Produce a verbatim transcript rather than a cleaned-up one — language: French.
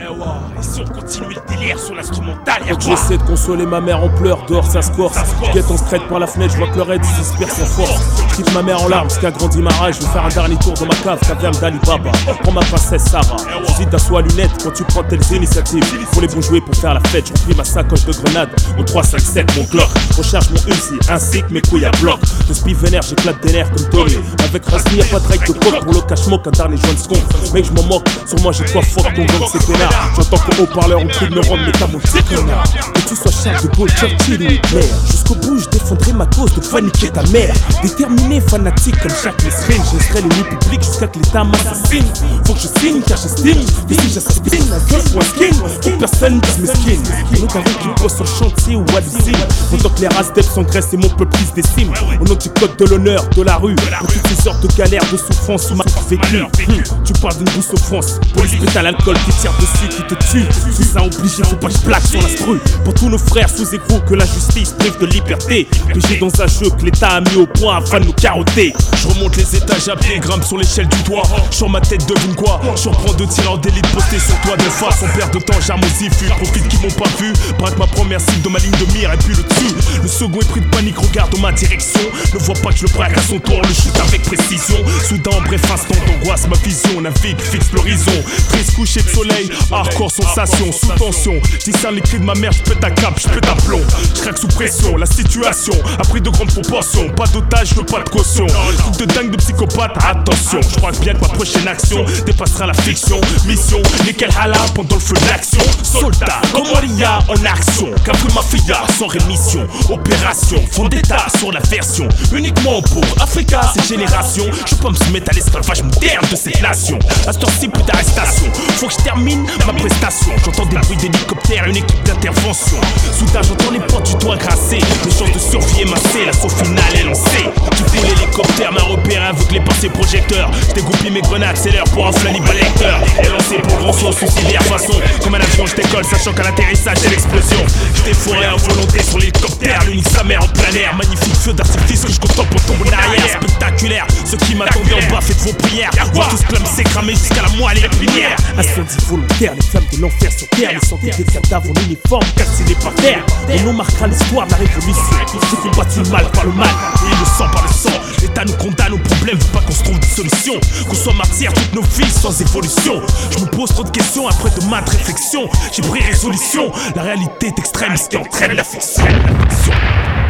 Eh ouais, et si on continue le délire sur l'instrumental, y'a Quand quoi? j'essaie de consoler ma mère en pleurs, dehors ça se corse. Je guette en straight par la fenêtre, je vois que le raid se disperse sans force. Je quitte ma mère en larmes, ce qu'a grandi ma rage. Je vais faire un dernier tour de ma cave, caverne d'Ali Baba. Prends ma princesse Sarah, j'hésite à soi lunettes quand tu prends telles initiatives. Faut les bons jouets pour faire la fête, je remplis ma sacoche de grenades. Mon trois cinq sept, mon Glock, recharge mon Uzi, ainsi que mes couilles à bloc. De speed vénère, j'éclate des nerfs comme Tony. Avec Rasmi, y'a pas de règle de coke pour le cache-moque, un dernier joint de seconde. Mec, je m'en moque, sur moi j'ai quoi fuck ton gang, c'est peinard. J'entends qu'au haut-parleur on prie de me rendre, mais t'as mon petit connard. Que tu sois Charles de Gaulle, Churchill ou Hitler, jusqu'au bout je défendrai ma cause de paniquer ta mère. Déterminé, fanatique comme chaque mesrine, je laisserai les nuits publiques jusqu'à que l'état m'assassine. Faut que je signe car j'estime, et si j'assassine la gueule ou un skin, faut que personne dise mes skins. Nous t'arrives qui bosse sur le chantier ou à l'usine. Autant que les races d'Ep s'engraissent et mon peuple se décime. Au nom du code de l'honneur, de la rue, pour toutes ces sortes de galères, de souffrances ou ma vécu. Hum, tu parles d'une douce offense, police pète à l'alcool qui tire dessus, qui te tue. Si ça obligé, faut pas que je plaque sur l'instru. Pour tous nos frères sous écrou que la justice prive de liberté, piégés dans un jeu que l'État a mis au point afin de nous carotter. Je remonte les étages à pied, grimpe sur l'échelle du toit. Sur ma tête devine quoi? Surprends deux tirs en d'élite postés sur toi de face. On perd de temps, j'arme aux ifus, profite qu'ils m'ont pas vu. Braque ma première cible de ma ligne de mire et puis le dessus. Le second est pris de panique, regarde dans ma direction. Ne vois pas que je le braque à son tour, le chute avec précision. Soudain en bref instant d'angoisse, ma vision navigue, fixe l'horizon. Triste coucher de soleil, hardcore sensation, sous tension. J'discerne les cris de ma mère, j'pète un cap, j'pète un plomb. J'craque sous pression, la situation a pris de grandes proportions. Pas d'otage, je veux pas de caution. Truc de dingue de psychopathe, attention. Je crois bien que ma prochaine action dépassera la fiction. Mission, nickel hala pendant le feu de l'action. Soldat, comme Maria en action. Capri Mafia, sans rémission. Opération, vendetta sur la version. Uniquement pour Africa, cette génération. Je peux me soumettre à l'esclavage moderne de cette nation. À ce temps-ci, plus d'arrestation. Faut que je termine ma prestation. J'entends des bruits d'hélicoptères, une équipe d'intervention. Soudain, j'entends les portes du toit grasser. Les chances de survie émincées, l'assaut final est lancé. Tu fous l'hélicoptère, m'a repéré aveuglé par ses projecteurs. J'dégoupille mes grenades, c'est l'heure pour un flanible lecteur. Et lancé pour grand saut suicidaire façon. Comme un avion, j'décolle, sachant qu'à l'atterrissage, c'est l'explosion. J'étais fourré à volonté sur l'hélicoptère. L'unique sa mère en plein air. Magnifique feu d'artifice que je contemple pour tomber en arrière. Spectaculaire, ceux qui m'attendaient en bas, faites vos prières. Voir tous clam s'écramer jusqu'à la moelle et la lumière. Incendie volontaire, les flammes de l'enfer sur terre. Les centaines de cadavres en uniforme, calcinés par terre. Mon nom marquera l'histoire de la révolution. J'ai combattu le mal par le mal et le sang par le sang. L'État nous condamne aux problèmes, veut pas qu'on se trouve des solutions. Qu'on soit martyrs toutes nos vies sans évolution. Je me pose trop de questions après de maintes réflexions. J'ai pris résolution, la réalité est extrême, ce qui entraîne la fiction.